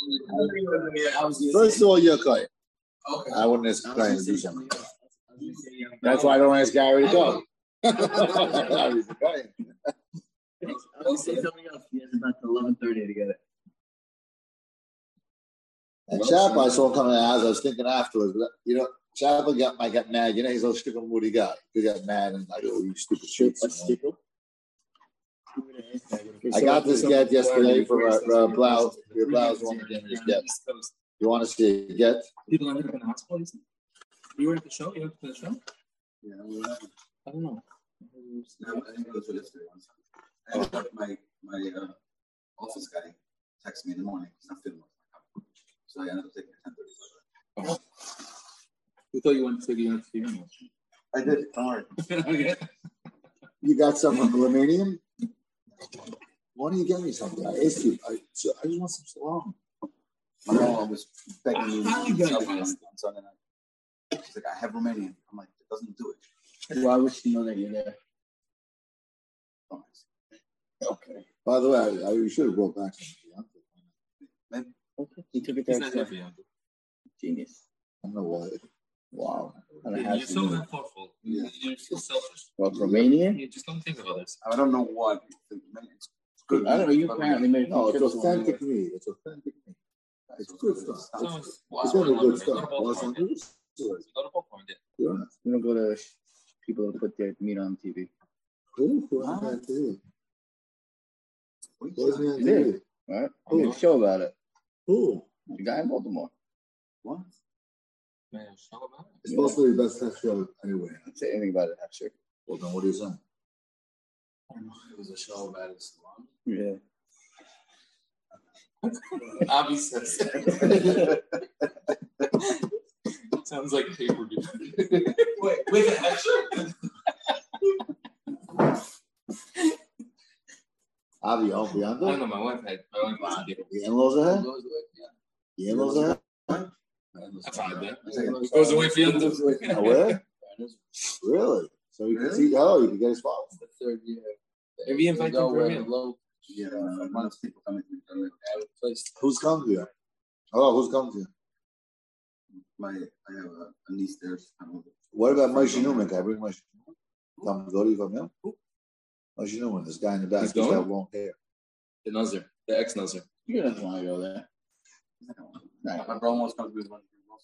First of all, you're Kohen. Okay. I wouldn't ask Kohen to do something. That's why I don't ask Gary to go. I'll say something else. He has about 11:30 to get it. And Shapa, I saw him coming out. I was thinking afterwards, Shapa might get mad. He's a stupid moody guy. He got mad and like, oh, you stupid shit. I got this get yesterday from a blouse. Your blouse one of them is get. You want to see a get? People ended up in the hospital. You were at the show? You went to the show? Yeah, I don't know. I didn't go to yesterday once. My office guy texted me in the morning. He's not feeling well. So I ended up taking a 10:30. We thought you went to the funeral. I did. Don't worry. Okay. You got some Romanian? Why don't you get me something? I asked you. I just want some salami. My mom was begging me How you to got on Sunday night. She's like, I have Romanian. I'm like, it doesn't do it. Why would she know that you're there? Okay. By the way, you should have brought back some. Maybe. Okay. He took it there. Genius. I don't know why. Wow. You're so thoughtful. Yeah. You're so selfish. Well, Romanian? You just don't think of others. I don't know what. It's good. I don't know. You apparently made No, it's authentic meat. It's authentic meat. It's good stuff. It's really good stuff. You don't go to people who put their meat on TV. Who? Who's on TV? Who's on TV? Right? I made a show about it. Who? The guy in Baltimore. What? Man, show about it. It's supposed to be the best test show anyway. I don't say anything about it, actually. Well, then what are you saying? I don't know. It was a show about it. Yeah. Avi says. Sounds like pay-per-view. Wait, extra? Avi, oh, I don't know. My wife wasn't here. The in-laws ahead? The in-laws ahead? I tried that. It goes away for you. Oh, where? Really? So you can see, you can get his father. The third year. Maybe you invite them for a meal. Yeah, one of the people coming to me. Who's come to you? Oh, who's come to you? I have a niece there. What about Moshe Newman? Can I bring Moshe Newman? Come go to you from him? Moshe Newman, this guy in the back. He's got long hair. The Nazir. The ex-Nazir. You don't want to go there. My brother wants to come to his one.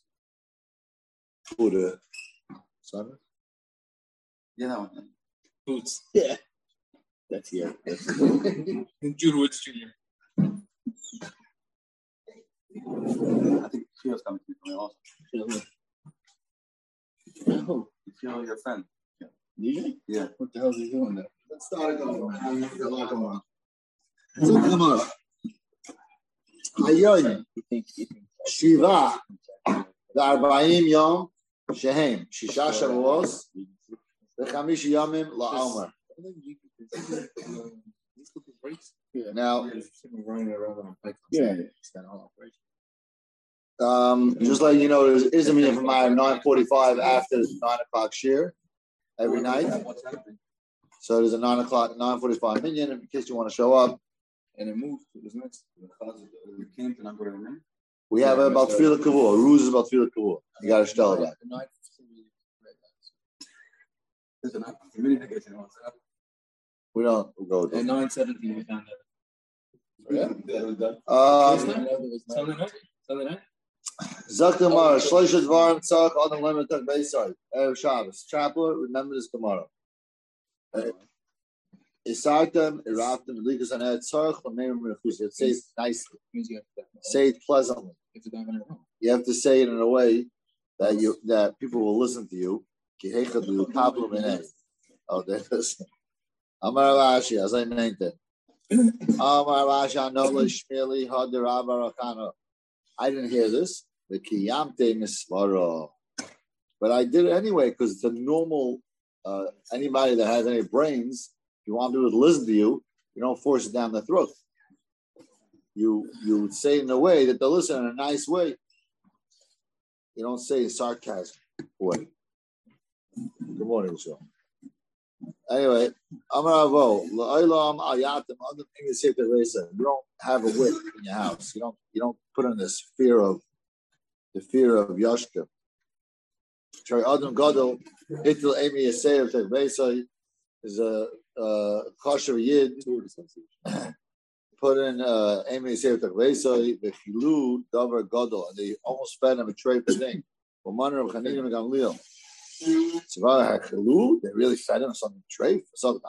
Who, the son? Yeah, that one. Boots. Yeah. That's here. Jude Woods Jr. I think she was coming to me also. Who? Your friend. DJ? Yeah. What the hell is he doing there? Let's start it going. Come on. So come on. Ayoyin. Shiva. ו-40 יום שהם 6 שבועות ו5 ימים לעומר. Now, just like you know, there is a meeting from my 9:45 after 9 o'clock shir every night. So there's a 9:45 minyan in case you want to show up. And it moved. It was next. We came to number 1. We have about Tfilah Kavur. Rules is about Tfilah Kavur. You got to tell that. We don't go with At that. 9:17 we found out. Sunday night? Zak tomorrow. Shlosh Dvarim Tzach Adam Lemon Tzach Beisai. Erev Shabbos. Chapel, remember this tomorrow. Isartem, Iraftem, Likas and Ed Tzarch, Lameim Rechus. It says nicely. Say it pleasantly. You have to say it in a way that people will listen to you. Oh, there's Amar Rashi, as I meant it. Amar Rashi, Anola Shmili Hadirav Arakano. I didn't hear this. The Kiyamte Mismaro. But I did it anyway because it's a normal, anybody that has any brains, if you want people to listen to you, you don't force it down their throat. You say it in a way that they'll listen in a nice way. You don't say sarcasm way. Good morning, Michelle. Anyway, Amar Avo, La'olam Ayatim Adam Engisip Teresa. You don't have a whip in your house. You don't put in this fear of Yashka. Shari Adam Gadol Itil Amy Yasei of Teresa is a kosher yid. Put in Amy Yasei of Teresa the Chilu Davar Gadol, and they almost fed him a tray per thing. For Manor of Chanidim and Gamliel. They really fed him something tray.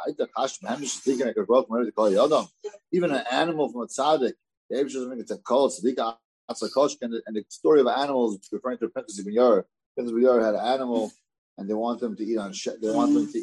Even an animal from a tzaddik, the Abish doesn't make it a kol tzaddik. And the story of animals referring to Princess Binyar. Princess Binyar had an animal, and they want them to eat they want them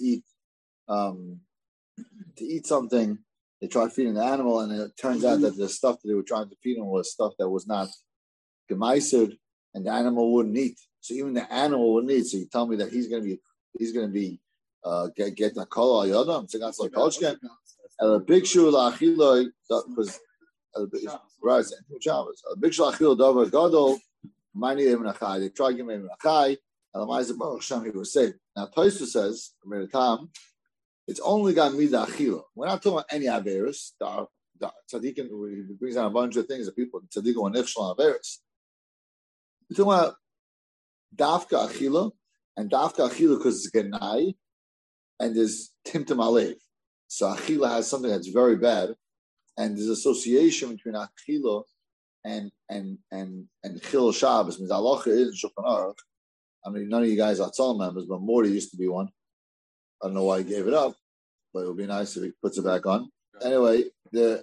to eat something. They try feeding the animal, and it turns out that the stuff that they were trying to feed him was stuff that was not gemaisid, and the animal wouldn't eat. So even the animal wouldn't eat. So you tell me that he's going to be get the kol al yadam. So that's like kolshken. And the big shul achiloi because right. The big shul achiloi davar gadol. Mani even achai. They tried to give him achai. And the ma'aser baruch Hashem he was saved. Now Tosfos says it's only got mida achila. We're not talking about any averis. Tzaddikim brings down a bunch of things that people tzaddikim are nifshal averis. We're talking about dafka achila, and dafka achila because it's genai, and there's timtum alev. So achila has something that's very bad, and there's association between achila and chil Shabbos. Means halacha is Shulchan Aruch. I mean, none of you guys are Tzal members, but Morty used to be one. I don't know why he gave it up, but it would be nice if he puts it back on. Anyway, he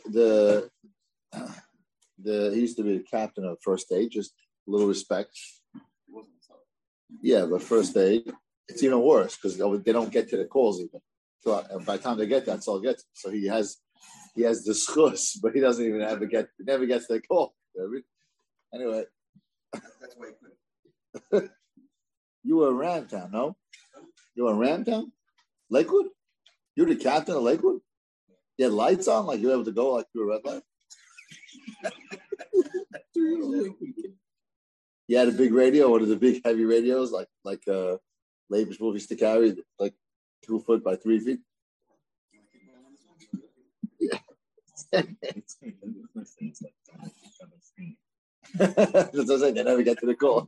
used to be the captain of First Aid. Just a little respect. Yeah, but First Aid, it's even worse because they don't get to the calls even. So by the time they get that, Saul gets it. So he has the schus, but he doesn't even never gets the call. Anyway, that's why he couldn't. You were in Ramtown, no? You were in Ramtown, Lakewood. You're the captain of Lakewood. You had lights on, like you were able to go like through a red light. You had a big radio, one of the big heavy radios, like Labish movies to carry, like 2 foot by 3 feet. Yeah. That's what I'm saying. They never get to the call.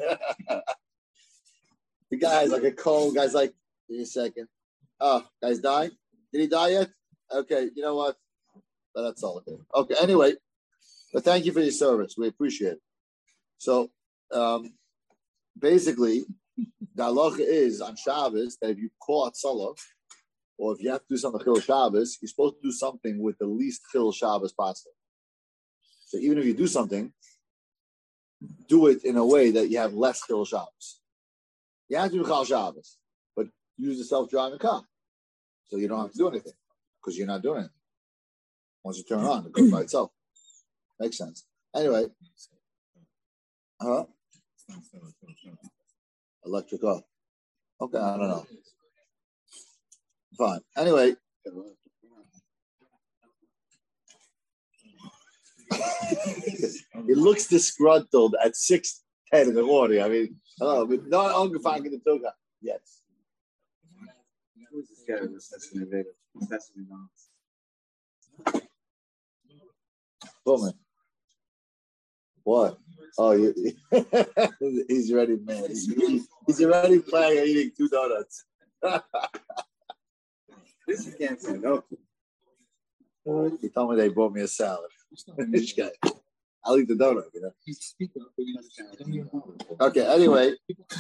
The guy's like a cold. Guy's like, give me a second. Oh, guy's dying. Did he die yet? Okay, you know what? But that's all okay. Okay, anyway, but thank you for your service. We appreciate it. So, basically, the halacha is on Shabbos that if you call Atzalah, or if you have to do something Chil Shabbos, you're supposed to do something with the least Chil Shabbos possible. So even if you do something, do it in a way that you have less Chil Shabbos. You have to do Chil Shabbos, but use the self-driving car. So you don't have to do anything, because you're not doing anything. Once you turn it on, it goes by itself. Makes sense. Anyway. Electric car. Okay, I don't know. Fine. Anyway. He looks disgruntled at 6:10 in the morning. I mean, hello, but not ungefangen in the toga. Yes. Who's this guy with Sesame Vegas? Sesame Dance. Woman. What? Oh, he's already mad. He's already planning on eating 2 donuts. This you can't say no. He told me they bought me a salad. This guy. I'll eat the donut, you know. Okay, anyway.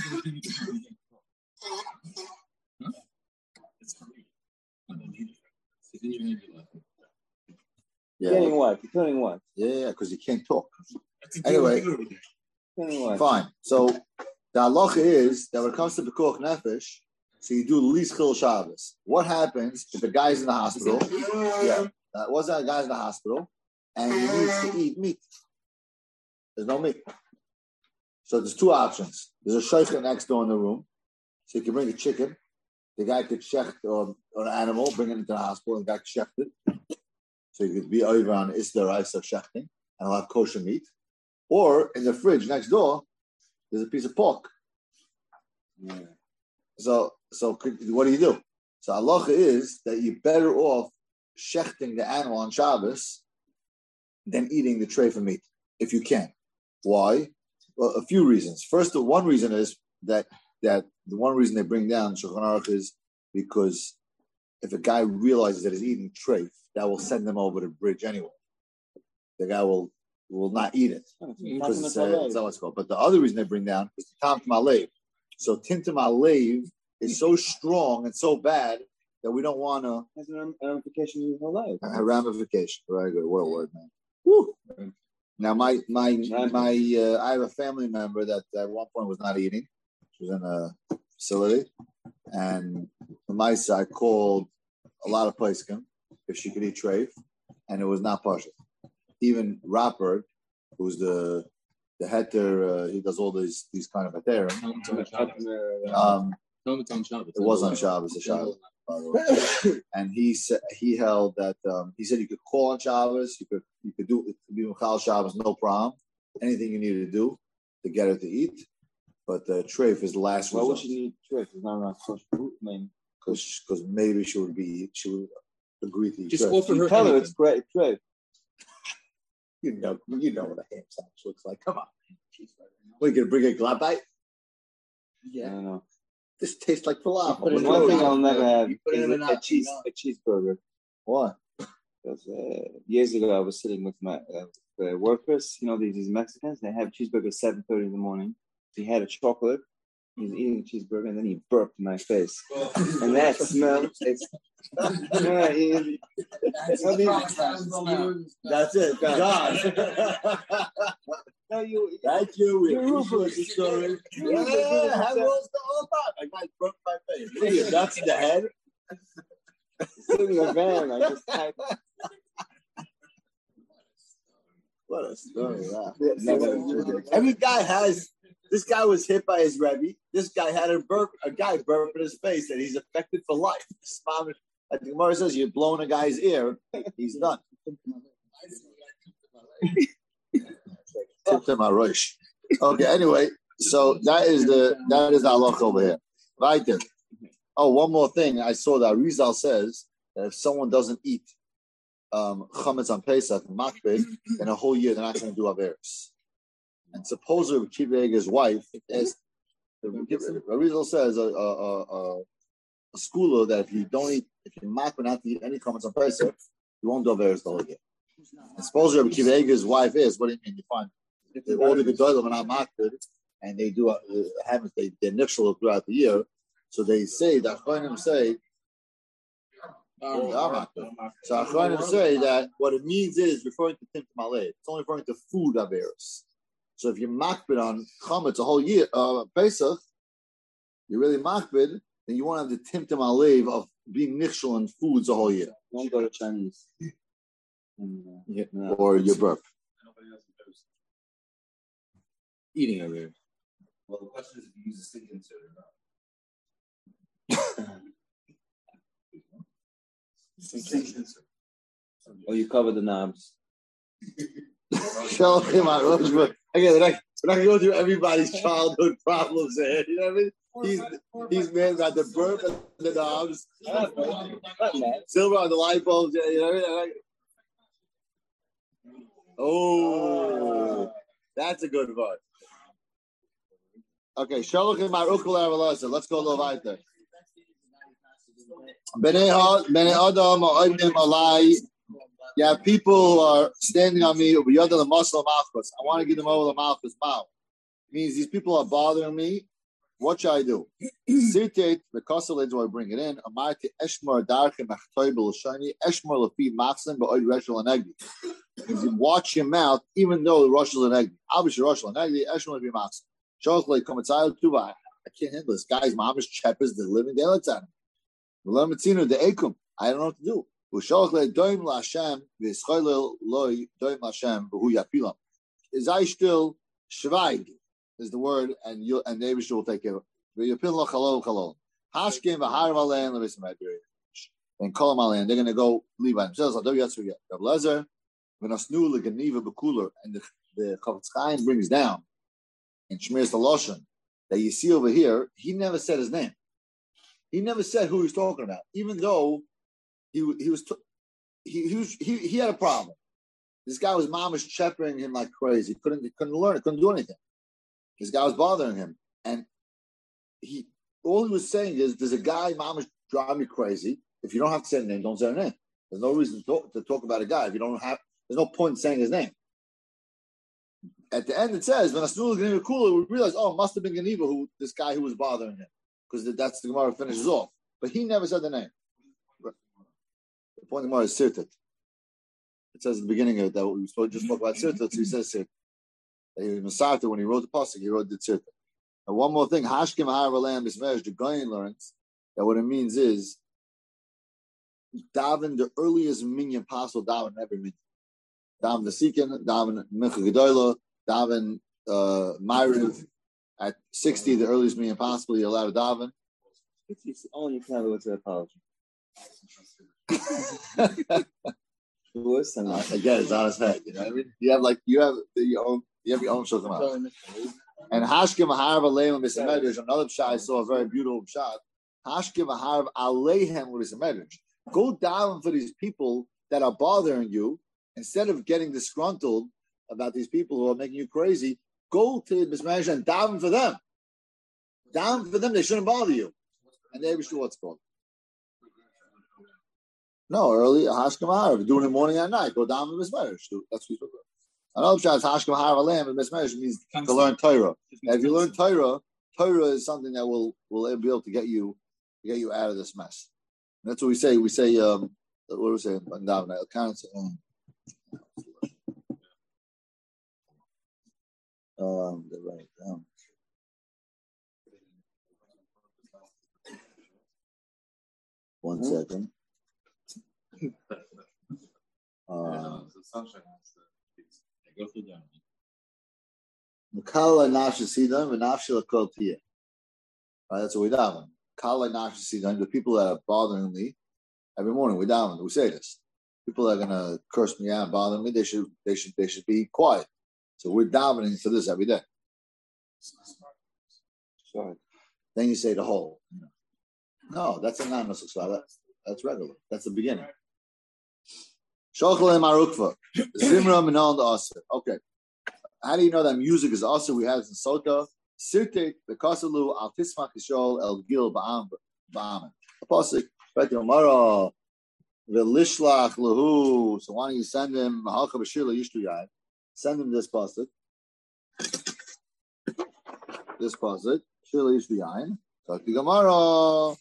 Yeah. Turning what? Yeah, because you can't talk. Anyway, fine. So the halacha is that when it comes to Pekuach Nefesh, so you do the least Chil Shabbos. What happens if the guy's in the hospital? Yeah, what's that guy's in the hospital and he needs to eat meat? There's no meat. So there's 2 options. There's a shaykhah next door in the room, so you can bring a chicken. The guy could shecht or an animal, bring it into the hospital, and the guy could shecht it. So you could be over on Isla rice of shechting, and I'll have kosher meat. Or in the fridge next door, there's a piece of pork. Yeah. So what do you do? So halacha is that you're better off shechting the animal on Shabbos than eating the tray of meat, if you can. Why? Well, a few reasons. First, one reason is that the one reason they bring down Shulchan Aruch is because if a guy realizes that he's eating treif, that will send him over the bridge anyway. The guy will not eat it because it's not what's called. But the other reason they bring down is the Timtum Alev. So Timtum Alev is so strong and so bad that we don't want to. Has a ramification in your whole life. A ramification. Very good. What a word, man. Woo. Now, I have a family member that at one point was not eating. She was in a facility, and from my side, called a lot of places if she could eat treif, and it was not partial. Even Rappert, who's the heter, he does all these kind of heterim. It was on Shabbos, the Shabbos, by the way. And he held that he said you could call on Shabbos, you could do Michal Shabbos, no problem. Anything you need to do to get her to eat, but treif is the last result. Why would she need treif? It's not enough fruit, man. Because maybe she would agree to eat. Just offer her. Tell her it's great treif. You know what a ham sandwich looks like. Come on. What, you gonna bring a glabite? Yeah. I don't know. This tastes like falafel. One thing I'll never have is a cheeseburger. What? Because years ago I was sitting with my workers. You know, these Mexicans, they have cheeseburgers 7:30 in the morning. He had a chocolate. He's eating a cheeseburger and then he burped in my face. And that smell, it's that's it. God. Thank you. We appreciate the story. Yeah, how was the whole time? I got burped my face. What are you, nuts in the head? Sitting in a van, I just typed. What a story, Every guy has. This guy was hit by his Rebbe. This guy had a guy burp in his face, and he's affected for life. Like the Gemara says, you're blowing a guy's ear, he's done. Okay, anyway, so that is the halach over here. Right there. Oh, one more thing. I saw that Rizal says that if someone doesn't eat chametz on Pesach, makbid, then a whole year they're not going to do averos. And supposedly Kiva Eger's wife is Rizal says a schooler that if you makbid not to eat any chametz on Pesach, you won't do averos the whole year. And supposedly Kiva Eger's wife is, what do you mean? You find all the gedolim are not makbid, and they do they're nifshal throughout the year. So they say that Achronim say. So Achronim say that what it means is referring to Timtum Alev. It's only referring to food averos. So if you're makbid on chametz a whole year, Pesach, you're really makbid, then you won't have the Timtum Alev of being nichshel in foods a whole year. Don't go to Chinese. Or your burp. Eating averos. Well, the question is if you use a stick insert or not. Or you cover the knobs. Again, we're not going to go through everybody's childhood problems there. You know what I mean? He's mad about the burp and the knobs, silver on the light bulbs. You know what I mean? Oh, that's a good one. Okay, let's go a little weiter. Yeah, people are standing on me. I want to give them over the malchus mouth. Means these people are bothering me. What should I do? Sirtate the kosel do I bring it in? Amarti eshmar darchem achtoy b'lashani eshmar lefi machzim ba'oid reshel anegdi. Means you watch your mouth, even though the reshel anegdi. Obviously reshel anegdi eshmar lefi machzim. Shows like komitzayel tuva. I can't handle this. Guys, mamish cheppers, the living daylights on him. V'lemitzinu the ekum. I don't know what to do. Doim Lashem, V'Schoilel Loi, Doim Lashem, V'Hu Yapilam. Is I still Shvaig is the word, and the Eibush will take care of it. V'Yapil Chalol Chalol. Hashkim V'Harav Alein Levisim Iberian. And Kolam Alein, they're going to go leave by themselves. I'll do Yatsu Yat. Rav Lezer, V'Nasnu L'Ganiva B'Kuler, and the Chavetz Chaim brings down in Shmiras Haloshen that you see over here. He never said his name. He never said who he was talking about, even though he had a problem. This guy was mamish shepherding him like crazy. Couldn't learn it, couldn't do anything. This guy was bothering him, and all he was saying is, "There's a guy mamish drive me crazy. If you don't have to say the name, don't say the name. There's no reason to talk about a guy if you don't have. There's no point in saying his name." At the end, it says, when Asnul Ganiva Kula, we realize, oh, it must have been Ganiva, this guy who was bothering him, because that's the Gemara finishes off. But he never said the name. The point of the Gemara is Sirtat. It says at the beginning of it that we just spoke about Sirtat, so he says Sirtat. Masarta, when he wrote the pasuk, he wrote the Sirtat. And one more thing, Hashkim Haralam Bismesh, the Goyen learns that what it means is daven the earliest minyan possible, daven every minyan. Daven the Sikin, daven Mincha Gedolah, daven Ma'ariv at 60, the earliest minyan possible, you're allowed to daven. It's only you can have what's the apology. Again, it's on his head. You know what I mean? You have your own shulchan. And Hashkim Aharav Aleim B'Samedrash, another pshat I saw, a very beautiful pshat. Hashkim Aharav Aleim B'Samedrash. Go down for these people that are bothering you. Instead of getting disgruntled about these people who are making you crazy, go to the Bismarish and daven for them. Daven for them, they shouldn't bother you. And they be sure what's called. No, early Hashkim Aharav, do it in the morning and night. Go down to the Bismarish. That's what we talk about. Another pshat is Hashkim Aharav Aleim and Bismarish means to learn Torah. And if you learn Torah is something that will be able to get you out of this mess. And that's what we say. We say, what do we say? Right down. One second. Kala nafshasidan v'nafshil kol tiyah. That's what we daven. Kala nafshasidan, the people that are bothering me every morning, we daven. We say this. People that are gonna curse me out, bother me, they should be quiet. So we're davening for this every day. Sorry. Then you say the whole. No, that's a non-nusach. That's regular. That's the beginning. Shochel Marukva. Zimra Minan the Asa. Okay. How do you know that music is Asa? We have it in Sota. Sirtek, the Kasalu, Al Tismach Yishol, El Gil Ba'am. Apostle, right there, Mara, Velishlach Lahu. So why don't you send him, Mahalcha Bashila Yishtuyai? Send him this pasuk. This pasuk. Shila Yishtuyai. Talk to Gemara.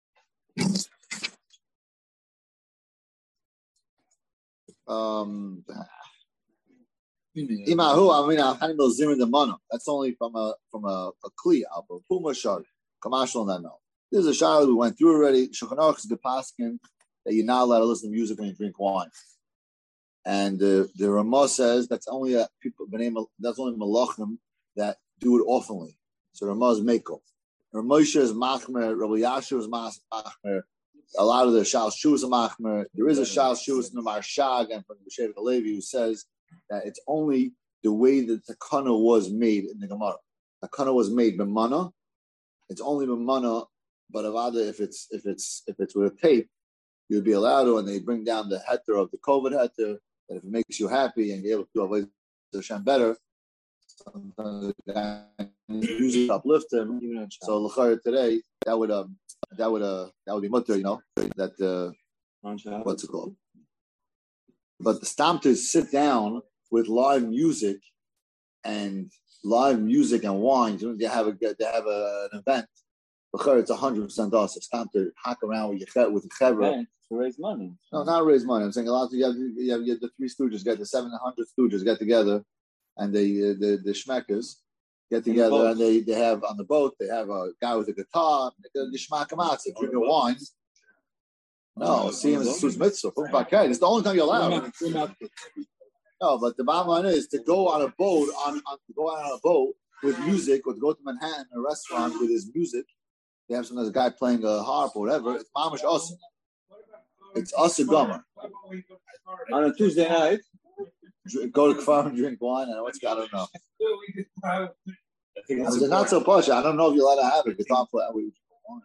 Imahu, I mean, animal zimmer the mono. That's only from a kli album. Puma shard, commercial and no. This is a shard we went through already. Shulchan Aruch is the paskin that you're not allowed to listen to music when you drink wine. And the Ramah says that's only that's only malachim that do it oftenly. So Ramah is mekel. Ramosha is machmer. Rabbi Yasher is machmer. A lot of the Shal Shus are machmer. There is a Shal Shus in the Marshag and from the Shevet Halevi who says that it's only the way that the takana was made in the Gemara. The takana was made b'mana. It's only b'mana, but if it's with a tape, you'd be allowed to. And they bring down the heter of the COVID heter. That if it makes you happy and you're able to do Avodah Hashem better, sometimes the guy usually uplift him. So l'chayr today that would be mutter, you know, that what's it called? But the stam to sit down with live music and wine. They have an event. It's 100% us. It's time to hack around with the chevra. To raise money. No, not raise money. I'm saying a lot of you have the three stooges the 700 stooges get together, and the schmeckers get together, and they have on the boat. They have a guy with a guitar. The schmackamatz, drinking wine. No, see him as a mitzvah. It's the only time you're allowed. No, but the bottom line is to go on a boat with music, or to go to Manhattan, a restaurant with his music. They have sometimes a guy playing a harp or whatever. It's mamish awesome. It's us a gomer. On a Tuesday night, go to Kfar and drink wine. I don't know. It's not so posh. I don't know if you're allowed to have it. Guitar play.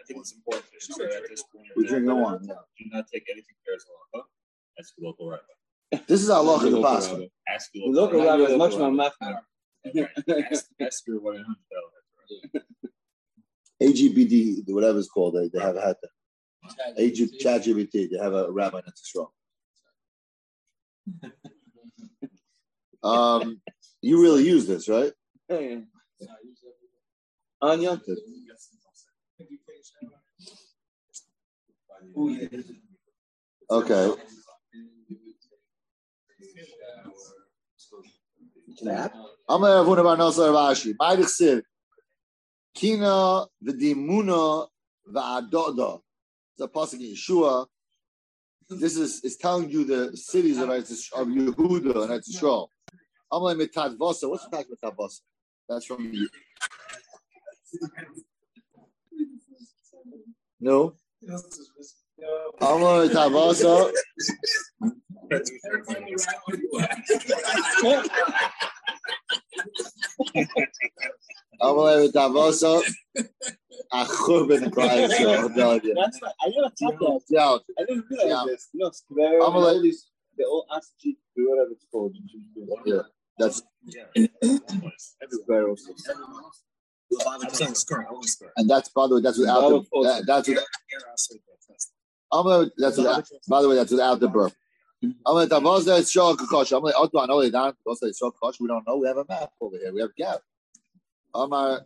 think it's important to say at this point. We drink no wine. Yeah. Do not take anything pairs halacha. Ask your local rabbi. This is our halacha in the past. Ask The your local rabbi is much more mafia. Ask your 100. AGBD, whatever it's called, they have had that. ChatGPT, they have a rabbi that's strong. You really use this, right? Yeah. On Yom Tov. Okay. I'm going to have one of our Nosar Rashi. Ma'idich Siv. Kina v'dimuna v'adoda. It's a pasuk in Yeshua. This is telling you the cities of Yehuda and Eretz Yisrael. Amalei mitadvasa. What's the fact mitadvasa? That's from you. No. Amalei mitadvasa. Amalei mitadvasa. Achur ben Ephraim. That's not, I never thought that. Yeah. I didn't realize this. You know, Skver, the old Aschi, whatever it's called. Yeah, that's Skver also. I'm saying skirt. and that's by the way that's without the that's with, by the way that's without the birth. I'm like Tavazda is Shah Kakash. I'm like I know they don't say Shah Kakash. We don't know. We have a map over here. We have a gap. Amar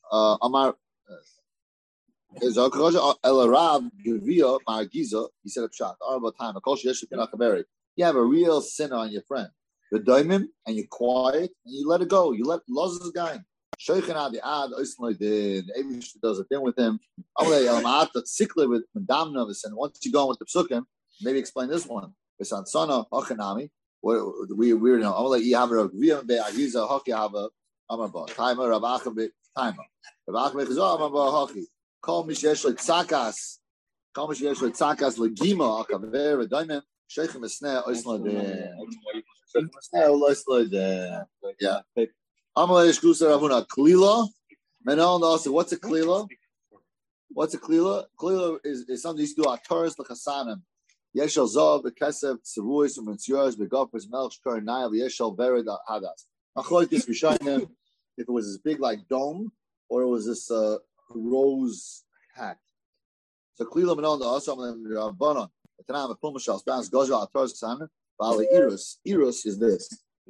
is Kakash El Rab Gevia Margiza. He said a shot. About time. You have a real sinner on your friend. You dime him and you're quiet and you let it go. You let losses guy. Sheikhana the ad the Avish does a thing with him. With Madamna and once you go on with the psukim, maybe explain this one. It's on Sana Hachanami. We know. I'm like Yahaber Gvia Be Agiza Hockey Hava Amaba. Timer Rabacha Be Timer. Rabacha Be Chazar Amaba Hockey. Call me Shesh like Tzakas. Call me Shesh like Tzakas Legima Akaver Diamond. Sheikh Mesneh Oisla de yeah. Amalei Shkusa Ravuna Klila. Menon also what's a Klila? What's a Klila? Klila is something you do at Taurus Lachasanim. Yeshel Zav, Bekesev, Tseruis, Umentzios, Begopers, Melch, Kar, Nile, Yeshel, Vered, Hadas. Achloikis Rishayim, if it was this big like dome, or it was this rose hat. So Klila Menon the also Rabbanon. Tanam Pumashal, Spans Goja, Taurus Lachasanim. Valley Eros. Eros is this.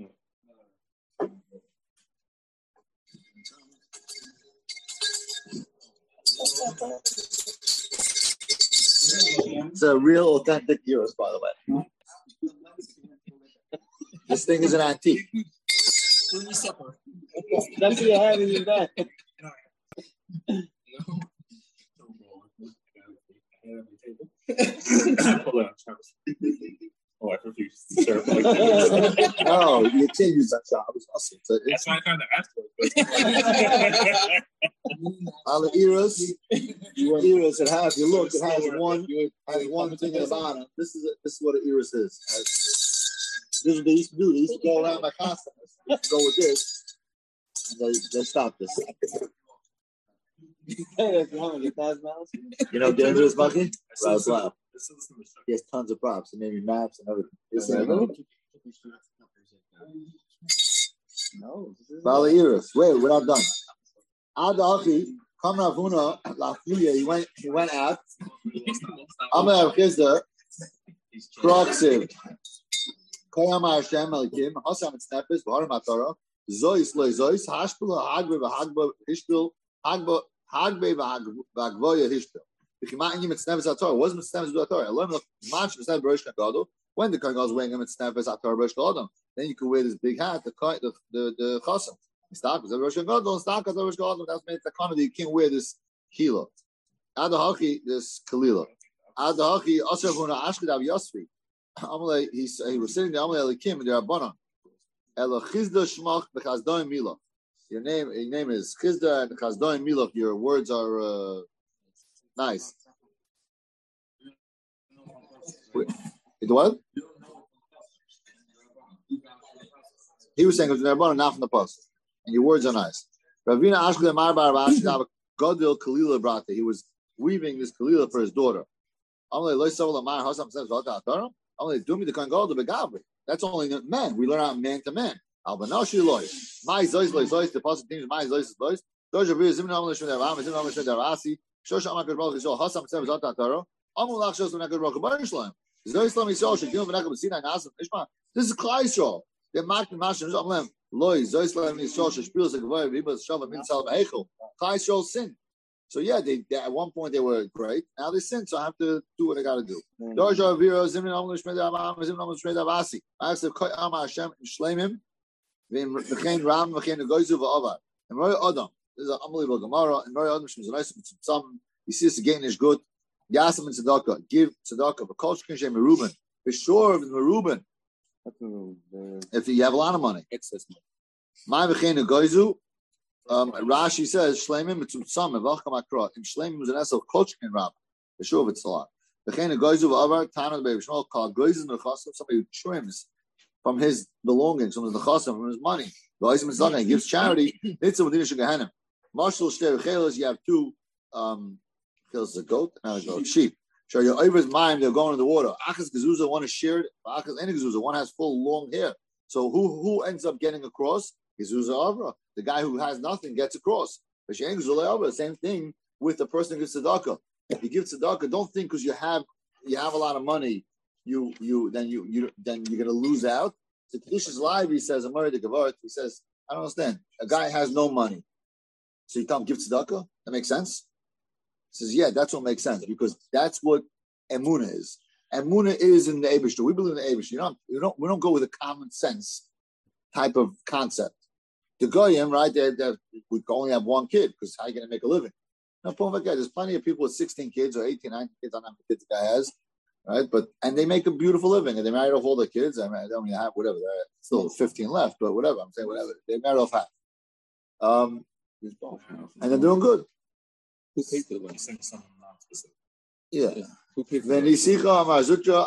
It's a real authentic Eros, by the way. This thing is an antique. That's what you have in your bag. Oh, I refuse to serve. No, you can't use that shot. That's why I kind of asked for it. All the Eros, it has. You look, it has one thing at the bottom. This is what an Eros is. This is what they used to do. They used to go around my customers. Go with this, and they stop this. You know, dangerous monkey. Wow. He has tons of props and maybe maps and everything. No. Bali Eros. Wait, we're not done. Adachi, Kamravuna, Lafuya, he went out. Amar Chizda, Proxiv, Koyama Hashem Elikim, Hasam and Snapis, Bahar Matara, Zois Loizois, Hashpula, Hagbe, Hagba, Hishpil, Hagbe, Vagvoya, Hishpil. If you might give it Snapis Atar, wasn't Snapis Atar? I learned much of Snapis Rosh Kagado. When the Kohen was wearing him at Snapis Atar Rosh Kadam, then you could wear this big hat, the Chasam. Stop because Rosh Gadol, stop because Rosh Gadol. That's made the kind of you can't wear this kilo. Adahaki, this kalila. Adahaki, Asafuna Ashkedav Yasvi. Amalei, he was sitting there. Amalei Elikim and they're Abanon. Ela Chizda Shmach Bechazdoim Milach. Your name is Chizda and Chazdoim Milach. Your words are nice. Wait, what? He was saying it was Abanon, not from the post. And your words are nice. Ravina Ashkedav Marbar Ashkedav Godil Kalila Brata. He weaving this kalila for his daughter. That's only men. We learn out man to man. My zois lois. The positive thing is my zois lois. Doja b'ri zimna amal shmei Ram, zimna amal shmei Darasi. Shosh amal kadbal chishol hasam sev zat ataro. Amal lach shos v'nekad roch bar Yisrael. Zois Islam Yisrael shekil v'nekad b'sinai nasim ishma. This is Klal Yisrael. They're marking mashim amalem lois. Zois Islam Yisrael sheshpilos agvay v'ibas shava mitzal b'eichel. Klal Yisrael sin. So yeah, they at one point they were great. Now they sin, so I have to do what I got to do. Doja v'iro zimna amal shmei Ram, zimna amal shmei Darasi. I have to cut Amar Hashem shleimim. V'chein Ram v'chein negoizu v'avar. And Roy Adam. This is an unbelievable Gemara. And Roy Adam Shemuz Nice some you see this again is good. Yasim and Tzedakah. Give Tzedakah. But Kol Shkin Shem Merubin. For sure of Merubin. If you have a lot of money. Excess money. My v'chein negoizu. Rashi says Shleimim mitzum evacham akra. Im Shleimim is an essel Kol Shkin Ram. For sure of it's a lot. V'chein negoizu v'avar Tana B'Ei Shmuel called goizes mechasim. Somebody who trims from his belongings, from his nechasim, from his money. He gives charity. Marshal chelas, you have two chelas a goat and a sheep. Show your over's mind, they're going in the water. Achas Gazuza, one is shared. Achas any Gazuza, one has full long hair. So who ends up getting across? Gazuza Avra. The guy who has nothing gets across. But same thing with the person who gives tzedakah. If you give tzedakah, don't think because you have a lot of money, then you're gonna lose out. So Kedushas Live, he says, Amari the Gavart, he says, I don't understand. A guy has no money. So you tell him give tzedakah? That makes sense? He says, yeah, that's what makes sense, because that's what Emunah is. Emunah is in the Eibishter. We believe in the Eibishter. We don't go with a common sense type of concept. The Goyim, right, we only have one kid, because how are you going to make a living? No, there's plenty of people with 16 kids or 18, 19 kids. I don't know how many kids the guy has. Right, and they make a beautiful living, and they married off all their kids. I mean, I don't mean have whatever. There still 15 left, but whatever. I'm saying whatever. They married off half. And they're doing good. Who paid for the wedding? Someone non-specific. Yeah. Who paid for the wedding?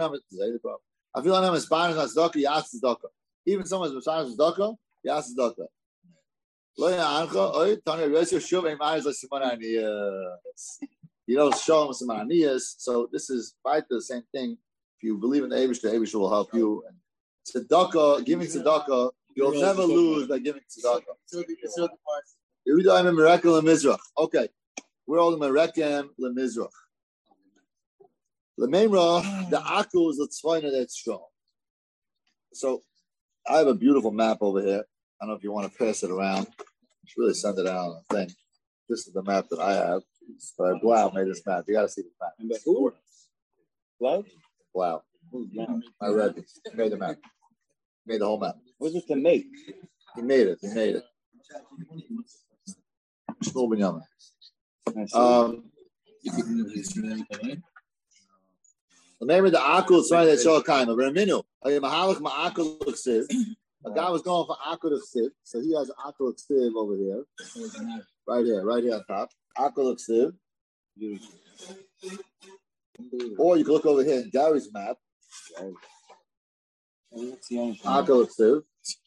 I feel anam is buying as tzedakah. Yas tzedakah. Even someone's buying tzedakah. Yas tzedakah. Lo yancha. Oy Tanya Yosef Shuv Eimayis LaSimonani. You don't show them some aniyas. So this is right the same thing. If you believe in the Eibush will help you. And tzedakah, giving tzedakah, you'll never lose by giving tzedakah. I'm in Merekem LeMizrach. Okay, we're all in Merekem LeMizrach. LeMeimra, the akul is the tzvayna that's strong. So I have a beautiful map over here. I don't know if you want to pass it around. Just really send it out on a thing. This is the map that I have. Blau made this map. You got to see the map. Who? Blau? Blau. I read it. He made the map. He made the whole map. What's it to make? He made it. Shmuel Binyamin. Remember the akul is right that show kind of Raminu. A guy was going for akul ksiv, so he has akul ksiv over here. Right here on top. Akul ksiv. Or you can look over here in Gary's map. Akul ksiv.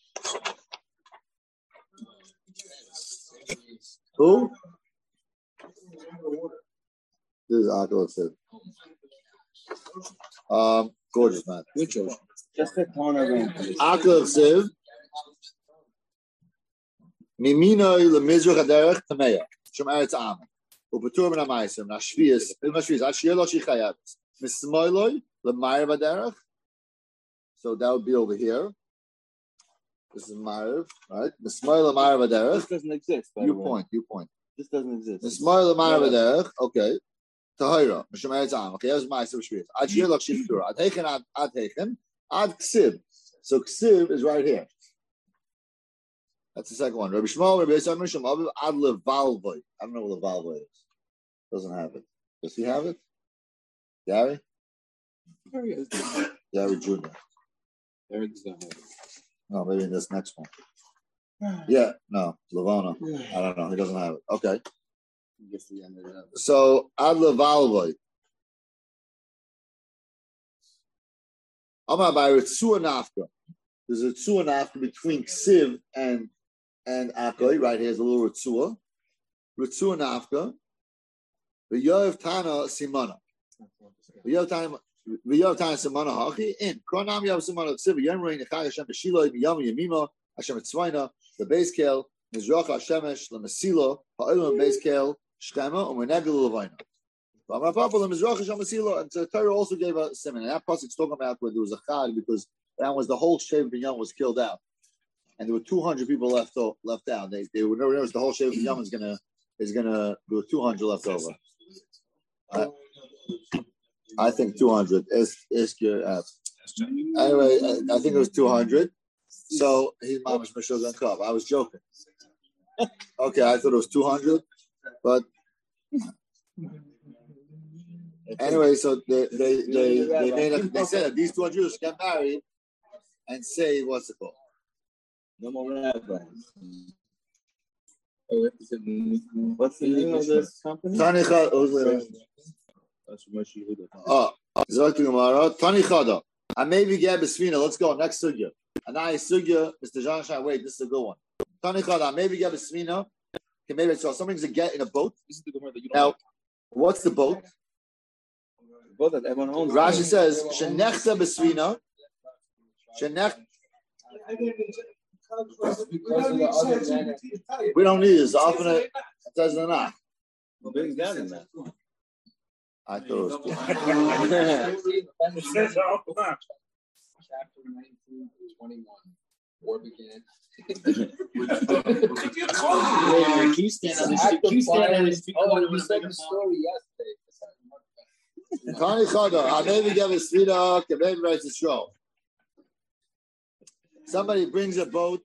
Who? This is akul ksiv. Gorgeous man. Just a corner ring. Akul ksiv. Mimino lemizrach haderech tameya. Shem eretz am. Upetur min hamaysim. Nashvias. Ad shiel lo shichayat. Mismoiloi lemayr haderech. So that would be over here. This is Ma'ariv, right? Mismoil lemayr haderech. This doesn't exist. You point. This doesn't exist. Mismoil lemayr haderech. Okay. Tahira. Mishem eretz am. Okay. Here's ma'asim shvias. Ad shiel lo shichayat. Ad heichen ad heichen. Ad ksiv. So ksiv is right here. That's the second one. Rabbi Shmuel, Rabbi Yisrael, Misham, Aviv, Ad Levalvoy. I don't know what Levalvoy is. Doesn't have it. Does he have it? Gary? Gary Jr. Gary does not have it. No, maybe in this next one. Yeah, no, Levana. I don't know. He doesn't have it. Okay. So, Ad Levalvoy. Amar by Ritzua Nafka. There's a Ritzua Nafka between Ksiv and Akoy. Right here's a little Ritzua. Ritzua Nafka. V'yov Tana Simana. V'yov Tana Simana Hachi in Kronam Yav Simana Ksiv Yom Rein Echad Hashem B'Shilo Yom Yemima Hashem Tzvayna the base kale Mizrach Hashemesh LeMasilo Ha'olam base kale Shchema U'Menegel Levayna. And the Torah also gave a simon. And that pasuk is talking about where there was a chag because that was the whole Shevet Binyamin was killed out, and there were 200 people left out. They would never notice the whole Shevet Binyamin is gonna there were 200 left over. I think 200. Anyway, I think it was 200. So his mom was Meshuggah Kav. I was joking. Okay, I thought it was 200, but. Anyway, so they said that these 2 Jews get married and say what's it called? No more rabbis. What's the name of this company? Tani Chada. I maybe get Besvina. Let's go next sugya. And I sugya, Mr. Jean. Wait, this is a good one. Tani Chada. Maybe get Besvina. Okay, maybe so something's to get in a boat. Now, what's the boat? That everyone owns. Rashi says, "Shenechta besvina." We don't need this. Often it says they're not. Big down in that. I thought it was. Chapter 19:21. War began. You said the story yesterday. Tani Chada, I maybe give a svida, maybe writes a show. Somebody brings a boat.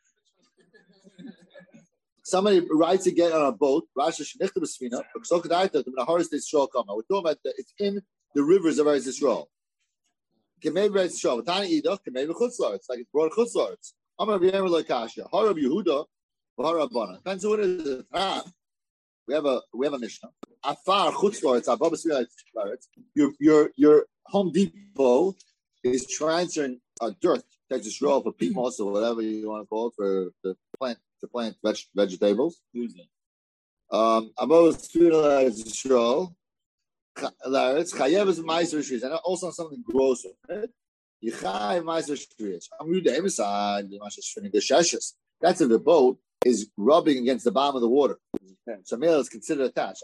Somebody writes again on a boat. Rashi shenichta b'svina. So could I tell them the hardest Israel come. We're talking about it's in the rivers of Eretz Yisrael. Maybe Eretz Yisrael. Tani Idach, maybe Chutzlar. It's like it's brought Chutzlar. Amar B'Yemer Lekasha. Harab Yehuda, Harab Bana. Depends on what it is. We have a Mishnah. Afar Chutzlaretz, Abba B'Sviraretz. Your Home Depot is transferring dirt, takes a straw for peat moss or whatever you want to call it for the plant vegetables. Abba B'Sviraretz straw. Laretz Chayev is Meiser Shris, and also something gross. Yichai Meiser Shris. Amru De'emisad L'Masha Shvinig Gesheshes. That's if the boat is rubbing against the bottom of the water. So meal is considered attached.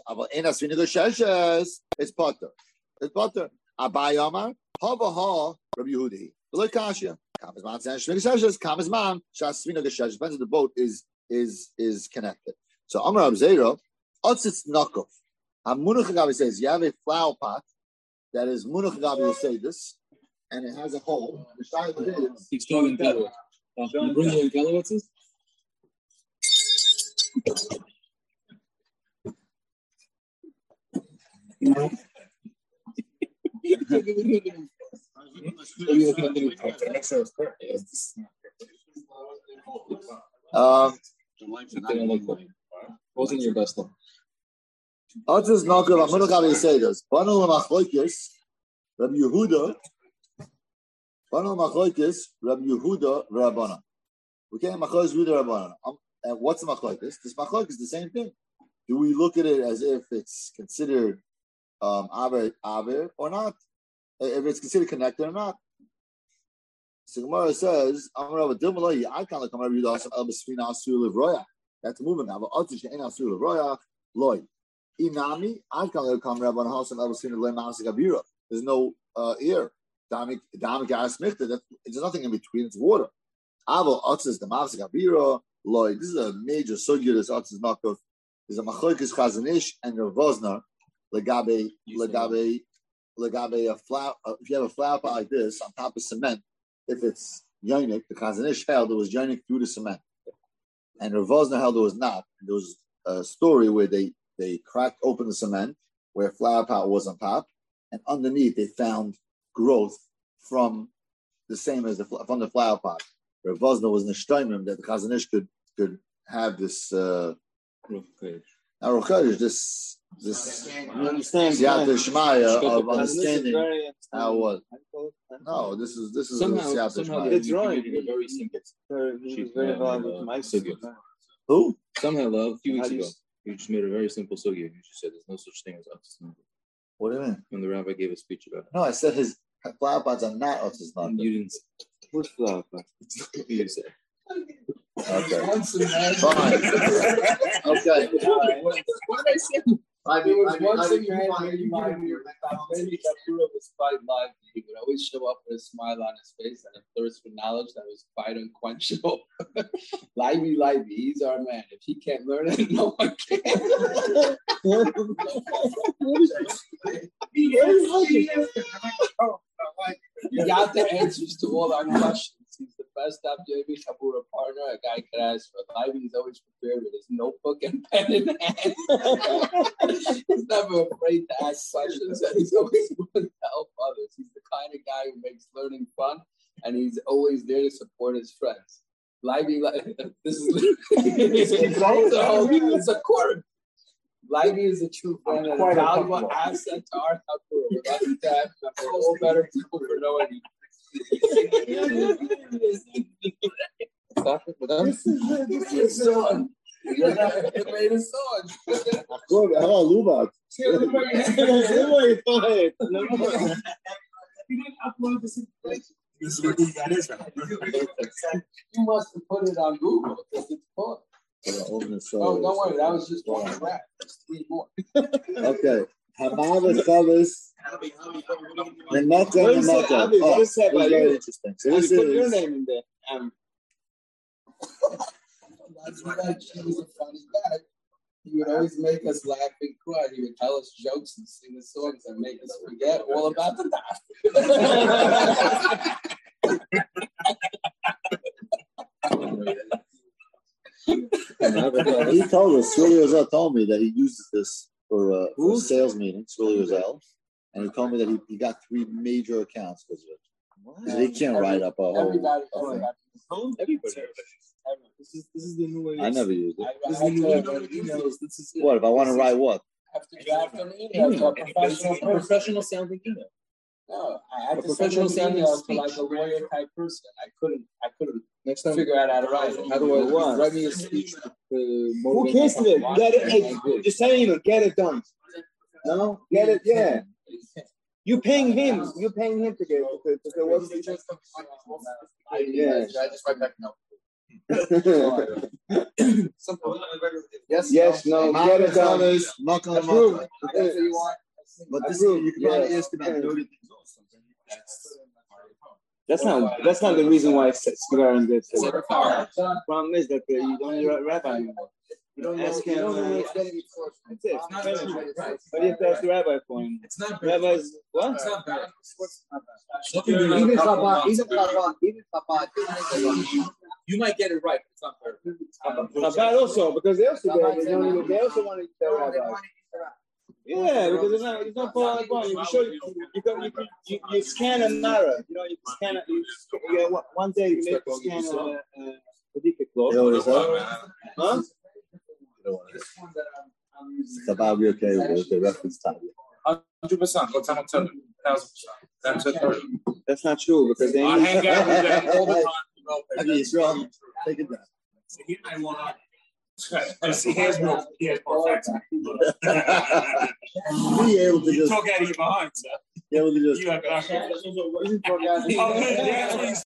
It's potter. It's potter. Abayamar, Havaha, Rabbi Yehudi. Look, Kasha. Kamazman says Shvinig Kamazman, Shasvina Geshesh. Depends if the boat is connected. So Amar Abzero, Otzitz Nakov. Munach Gabi says you have a flower pot that is Munach Gabi will say this, and it has a hole. The side of it is. He's talking Kelowitz. You bring you in Kelowitz's? Wasn't your best one. Others knock up. I'm going to say this. Banu Machloikis, Rabbi Yehuda. Banu Machloikis, Rabbi Yehuda, Rabbana. We can't Machloikis Yehuda Rabbana. And what's the Machloikis? This Machloikis is the same thing. Do we look at it as if it's considered Aver or not? If it's considered connected or not? So Gemara says, I can't look at Rabbi Yehuda El B'Sfina Asur Livroyach. That's moving now. But Otish Ein Asur Livroyach Loy. Inami, I can't look at Rabbi Yehuda El B'Sfina Le Ma'aseh Gavira. There's no ear. Damik Asmichta. There's nothing in between. It's water. Avo Otis the Ma'aseh Gavira Loy. This is a major sugya. This Otis Nakov. There's a Machlokes Chazanish and Rav Vosner legabe a flower. If you have a flower pot like this on top of cement, if it's yonik, the Chazanish held it was yonik through the cement, and Rav Vosner held it was not. There was a story where they cracked open the cement where a flower pot was on top, and underneath they found growth from the same as from the flower pot. Rav Vosner was nishtaimim that the Chazanish could have this. Now, this Siyata Shmaya of understanding how it was. No, this is somehow it's right. Very simple. Very valuable to my sugya. Who? Somehow, love, a few weeks ago. You just made a very simple sugya. You just said there's no such thing as otis nanda. What do you mean? When the rabbi gave a speech about it. No, I said his flower pots are not otis nanda. You didn't say. What's flower pot? It's not what you said. Okay. Fine. Okay. What did I say? Maybe Kapura was quite lively. He would always show up with a smile on his face and a thirst for knowledge that was quite unquenchable. Lively, he's our man. If he can't learn it, no one can. You got the answers to all our questions. He's the best Abdi Kapura partner a guy could ask for. Lively is always prepared with his notebook and pen in hand. He's never afraid to ask questions, and he's always willing to help others. He's the kind of guy who makes learning fun, and he's always there to support his friends. Lively, this is it's a quarter. Lively is a true friend and a valuable asset to our Kapura. Without that, we're all better people for knowing. Stop it, but This is a song. It made a song. Hello, Lubak. You didn't upload this information. This is what that is. You must have put it on Google because it's fun. Oh, don't worry, that was just one rap. There's 3 more. Okay. Hamad Chavis. The Mecca. What is that? Very interesting. So this Put your is. name in there. That's why she was a funny guy. He would always make us laugh and cry. He would tell us jokes and sing us songs and make us forget all about the He told us, Shuli Rozal told me that he uses this for sales meetings, Shuli Rozal, and he told me that he got 3 major accounts because of it. So he can't write up a whole. Everybody. This is the new way. I never used it. This is the new way of emails. This is What if I want to write what? Have to draft an email to a professional sounding email. No, I had A to professional send an email to sounding like a lawyer type person. I couldn't Next time, figure out how to write it. how do I write me a speech? Who cares to it? Get it. Hey, just tell him, get it done. No, get it. Yeah. You paying him. You paying him to get it. To what's the just? Yeah. I just write back no. Yes. No. Get it done. Approve. That's what you want. But this you can probably ask about dirty things also. That's not the reason why Square gets it. The problem is that you don't need a rabbi anymore. You don't ask him. That's it. But you have to ask the rabbi for him. It's not bad. Rabbis, what? It's not bad. Even Chabad. You might get it right, but it's not bad. Chabad also, because they also want to tell rabbi. Yeah, because it's not for you show you scan a mirror. You know, you scan one day you make a scan a ticket clock. Huh? It's about be okay with the reference time. 100%. Go tell them 1,000%. That's not true because they I hang out with them all the time. Okay, it's wrong. Take it down. So he might want to. He has more facts. Be able to You just talk out of your behind, sir. be able to just You have